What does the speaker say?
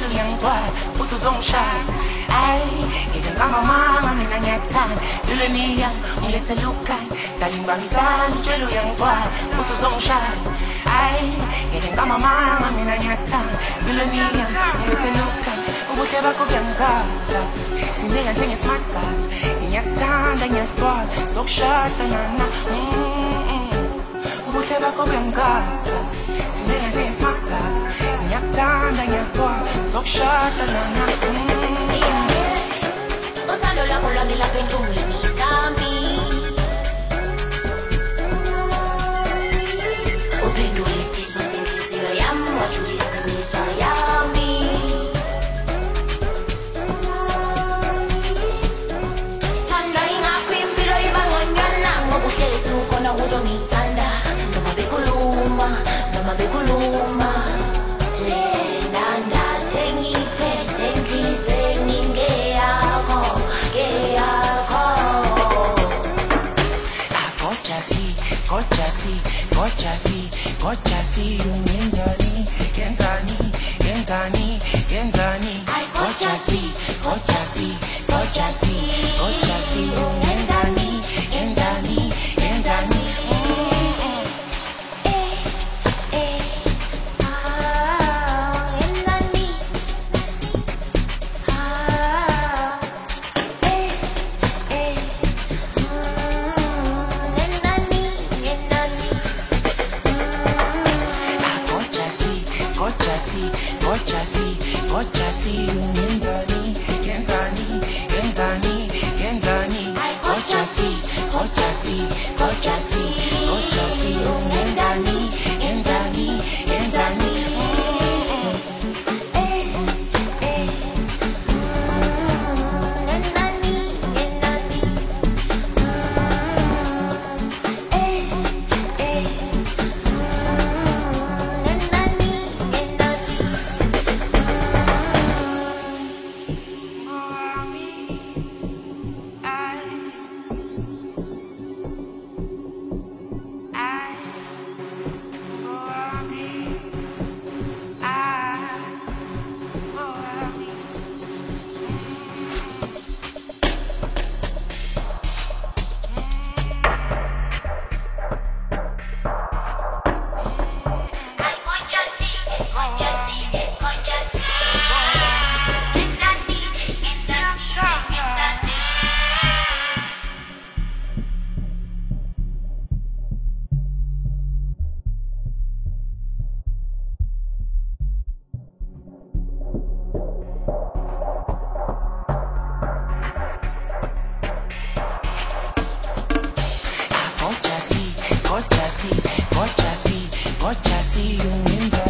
uyangithwala futhi uzongishaya ayi ngeke ngihamba mama mina ngiyakuthanda luleniya ungilethela ukukhanya darling babisana utshela uyangithwala futhi uzongishaya ayi ngeke ngihamba mama mina ngiyakuthanda luleniya ungilethela ukukhanya ubuhle bakho buyangithaza sindeka njenge-smart tat ngiyakuthanda ngiyakuthwala sokushada nana ubuhle bakho buyangithaza sindeka njenge-smart tat ngiyakuthanda ngiyakuthwala sokushada nana uthando lwakho lwangilapha enhlungwini zami uphendule isifiso senhliziyo yami wajulisa imizwa yami sanda ingakho impilo iba ngonywana ngoba uhlezi ukhona uzongithanda noma bekhuluma Gojasi, yenzani, Gojasi, yenzani.